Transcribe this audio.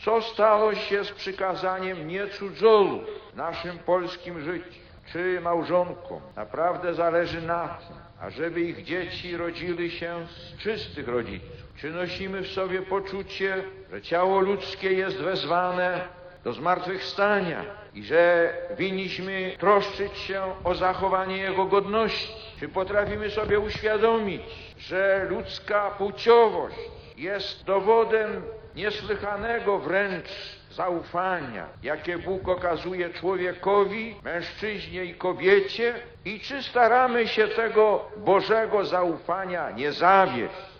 Co stało się z przykazaniem nie cudzolu w naszym polskim życiu? Czy małżonkom naprawdę zależy na tym, ażeby ich dzieci rodziły się z czystych rodziców? Czy nosimy w sobie poczucie, że ciało ludzkie jest wezwane do zmartwychwstania i że winniśmy troszczyć się o zachowanie jego godności? Czy potrafimy sobie uświadomić, że ludzka płciowość jest dowodem niesłychanego wręcz zaufania, jakie Bóg okazuje człowiekowi, mężczyźnie i kobiecie? I czy staramy się tego Bożego zaufania nie zawieść?